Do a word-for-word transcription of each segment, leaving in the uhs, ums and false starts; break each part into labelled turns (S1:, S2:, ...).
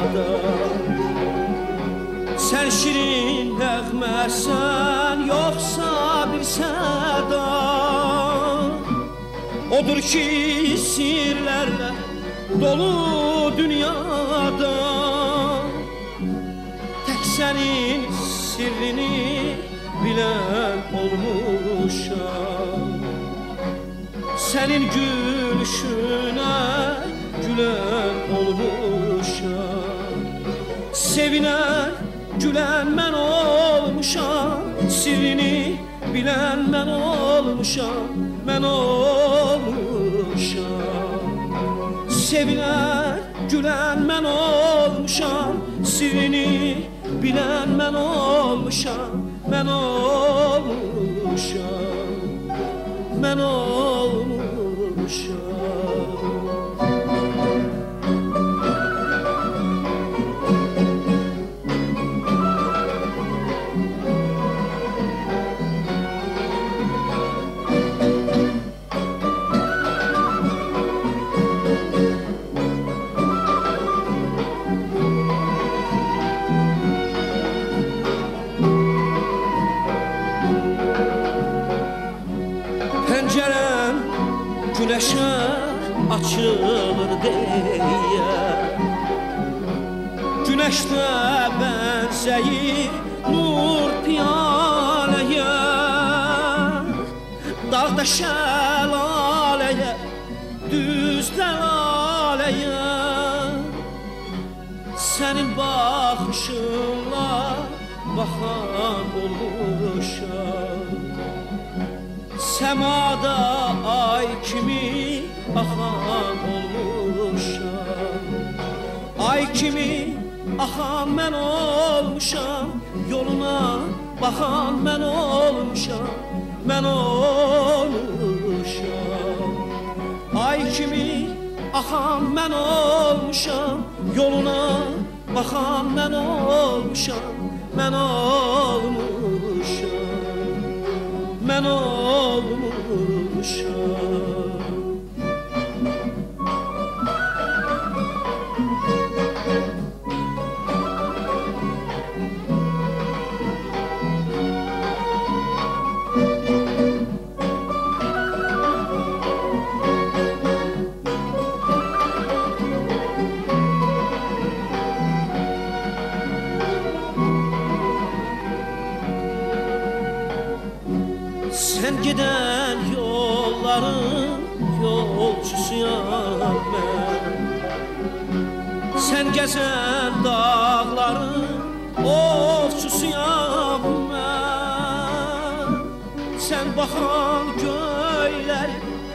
S1: da. Sen şirin nəğməsən, yoxsa bir səda. Odur ki sirlərlə dolu dünyada. Tək sənin sirrini bilən olmuşam. Sənin gülüşünə gülen olmuşam. Sevinen gülen mən olmuşam. Sirrini bilen mən olmuşam. Mən olmuşam. Sevinen gülen mən olmuşam. Sirrini bilen mən olmuşam. Mən olmuşam. Mən olmuşam. Pəncərəm güneşe açılır deyə. Güneşdə bənzəyir nur piyaləyə. Dağda şəlaləyə, düzdə laləyə. Sənin baxışınla baxan olmuşam. Semada ay kimi axan olmuşam. Ay kimi axan mən olmuşam. Yoluna baxan mən olmuşam. Mən olmuşam. Ay kimi axan mən olmuşam. Yoluna baxan mən olmuşam. Mən olmuşam. Mən olmuşam. Sen giden yolların yolcusuyam ben. Sen gezen dağların ovçusuyam ben. Sen bakan göyler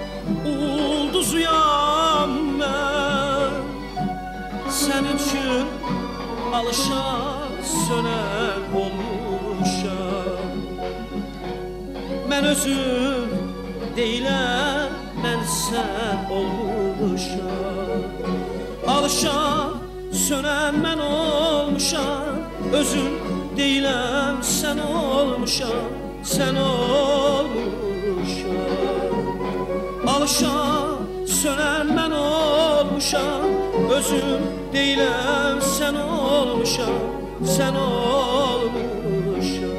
S1: ulduzuyam ben. Senin için alışan sönen olmuşam. Mən özüm deyiləm, mən sən olmuşam. Alışan, sönən mən olmuşam. Özüm deyiləm, sən olmuşam. Sən olmuşam. Alışan, sönən mən olmuşam. Özüm deyiləm, sən olmuşam. Sən olmuşam.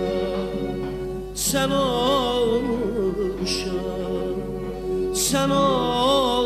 S1: Sen olmuşam, sen olmuşam.